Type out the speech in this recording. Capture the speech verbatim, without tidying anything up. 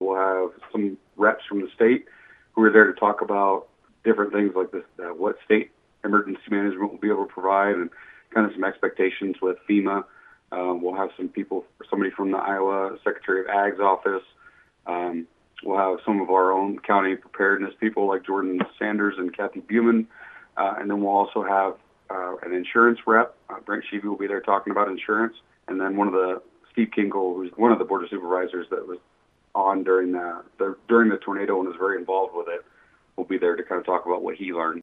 We'll have some reps from the state who are there to talk about different things like this, uh, what state emergency management will be able to provide, and kind of some expectations with FEMA. Um, we'll have some people, somebody from the Iowa Secretary of Ag's office. Um, we'll have some of our own county preparedness people like Jordan Sanders and Kathy Buman. Uh, and then we'll also have uh, an insurance rep. Uh, Brent Sheevy will be there talking about insurance. And then one of the, Steve Kinkle, who's one of the Board of Supervisors that was on during the, the during the tornado and was very involved with it, will be there to kind of talk about what he learned.